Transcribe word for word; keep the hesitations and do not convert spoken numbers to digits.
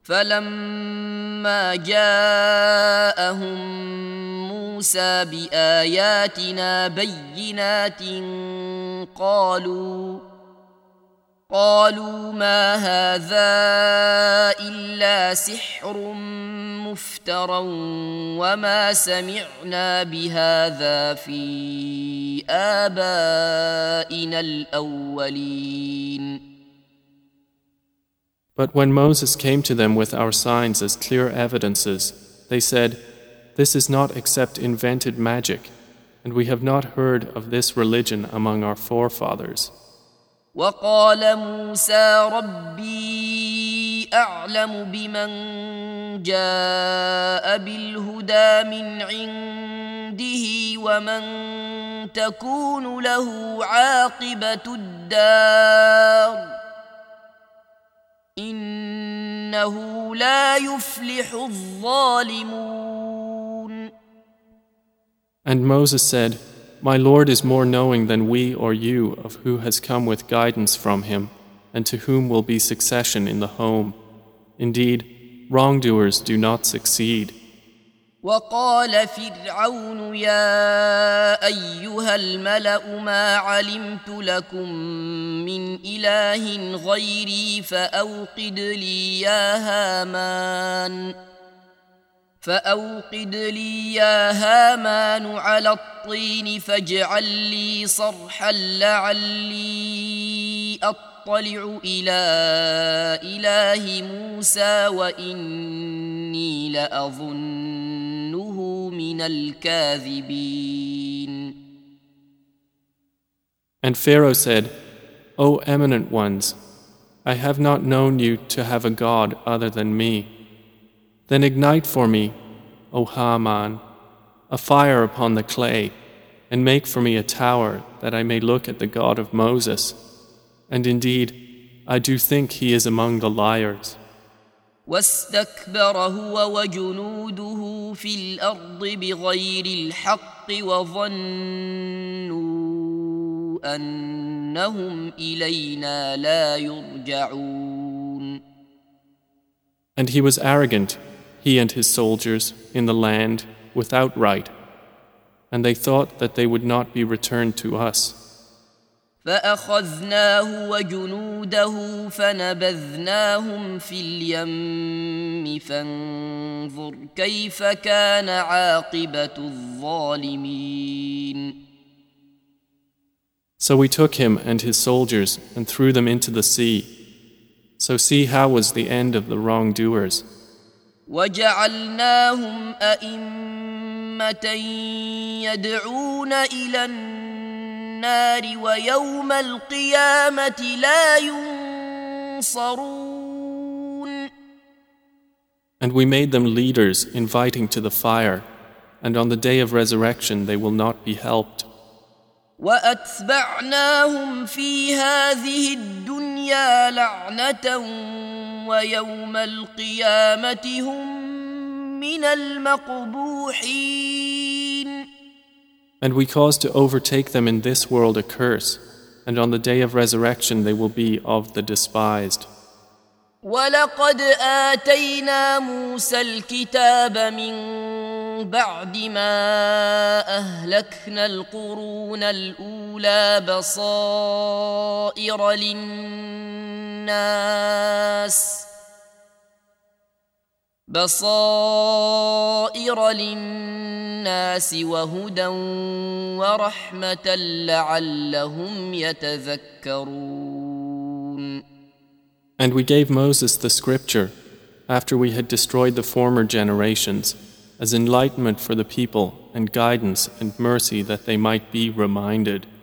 فلما جاءهم موسى بآياتنا بينات قالوا قالوا ما هذا إلا سحر مفترى وما سمعنا بهذا في آبائنا الأولين. But when Moses came to them with our signs as clear evidences, they said, "This is not except invented magic, and we have not heard of this religion among our forefathers." وقال موسى ربي أعلم بمن جاء بالهدى من عنده ومن تكون له عاقبة الدار إنه لا يفلح الظالمون. And Moses said, "My Lord is more knowing than we or you of who has come with guidance from him and to whom will be succession in the home. Indeed, wrongdoers do not succeed." وقال فرعون يا أيها الملأ ما علمت لكم من إله غيري فأوقد لي يا هامان فأوقد لي يا هامان على الطين فاجعل لي صرحا لعلي أطلع إلى إله موسى وإني لأظنه من الكاذبين. And Pharaoh said, "O eminent ones, I have not known you to have a god other than me. Then ignite for me, O Haman, a fire upon the clay, and make for me a tower that I may look at the God of Moses. And indeed, I do think he is among the liars." واستكبر هو وجنوده في الأرض بغير الحق وظنوا أنهم إلينا لا يرجعون. And he was arrogant, he and his soldiers, in the land without right, and they thought that they would not be returned to us. فأخذناه وجنوده فنبذناهم في اليم فانظر كيف كان عاقبة الظالمين. So we took him and his soldiers and threw them into the sea. So see how was the end of the wrongdoers. وجعلناهم أئمة يدعون إلى النار ويوم القيامة لا ينصرون. And we made them leaders inviting to the fire, and on the day of resurrection they will not be helped. وأتبعناهم في هذه الدنيا لعنة ويوم القيامة هم من المقبوحين. And we caused to overtake them in this world a curse, and on the day of resurrection they will be of the despised. وَلَقَدْ آتَيْنَا مُوسَى الْكِتَابَ مِنْ بَعْدِ مَا أَهْلَكْنَا الْقُرُونَ الْأُولَى بَصَائِرَ لِلنَّاسِ بَصَائِرَ لِلنَّاسِ وَهُدًى وَرَحْمَةً لَعَلَّهُمْ يَتَذَكَّرُونَ. And we gave Moses the scripture, after we had destroyed the former generations, as enlightenment for the people and guidance and mercy that they might be reminded.